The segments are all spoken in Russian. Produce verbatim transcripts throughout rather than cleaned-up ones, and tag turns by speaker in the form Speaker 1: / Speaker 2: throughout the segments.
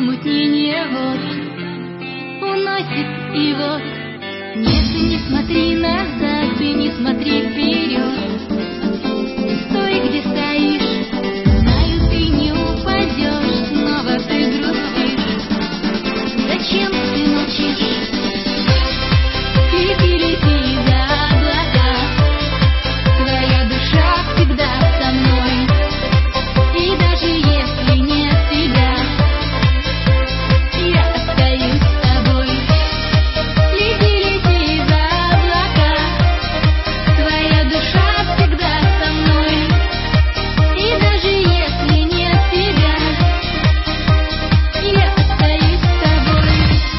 Speaker 1: помутнение вод уносит, и вот нет, ты не смотри назад, ты не смотри вперед. Стой, где стоишь, знаю, ты не упадешь, снова ты грустишь. Зачем ты молчишь? Лети, лети за облака, твоя душа всегда со мной. И даже если нет тебя, я остаюсь с тобой. Лети, лети за облака, твоя душа всегда со мной. И даже если нет тебя, я остаюсь с тобой.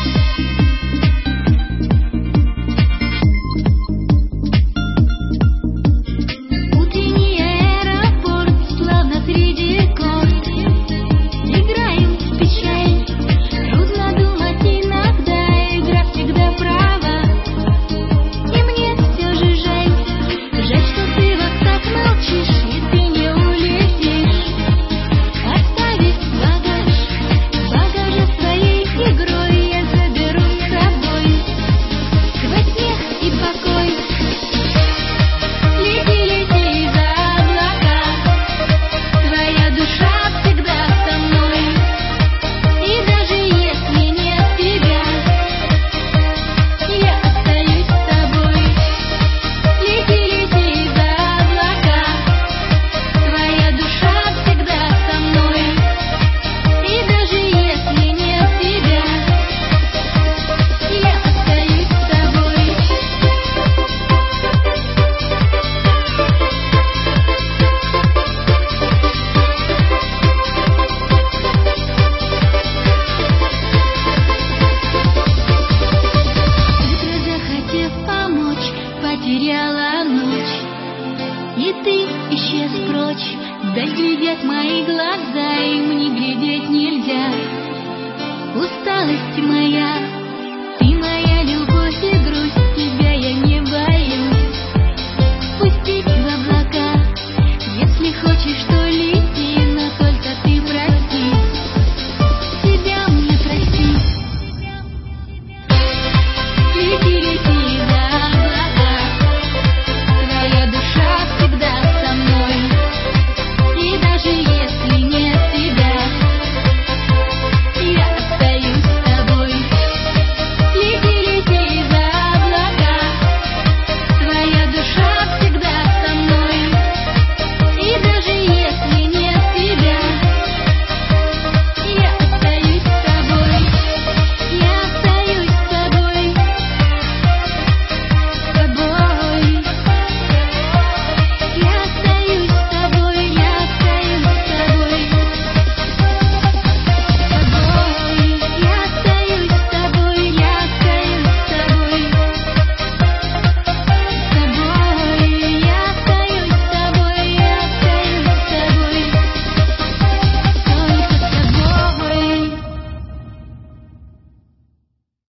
Speaker 1: Утренний аэропорт, славно среди корт. Играем в печаль, трудно думать иногда, игра всегда права. И мне все же жаль, жаль, что ты вот так молчишь, и ты не улетишь, оставив багаж. Багажа своей игрой я заберу с собой сквозь смех и покой. Лети, лети за облака, твоя душа всегда со мной. И даже если нет тебя, я остаюсь с тобой. Лети, лети за облака, твоя душа всегда со мной. И даже если нет тебя, я остаюсь с тобой. Утро, захотев помочь, потеряла ночь, и ты исчез прочь. Вдаль глядят мои глаза, им не глядеть нельзя. Усталость моя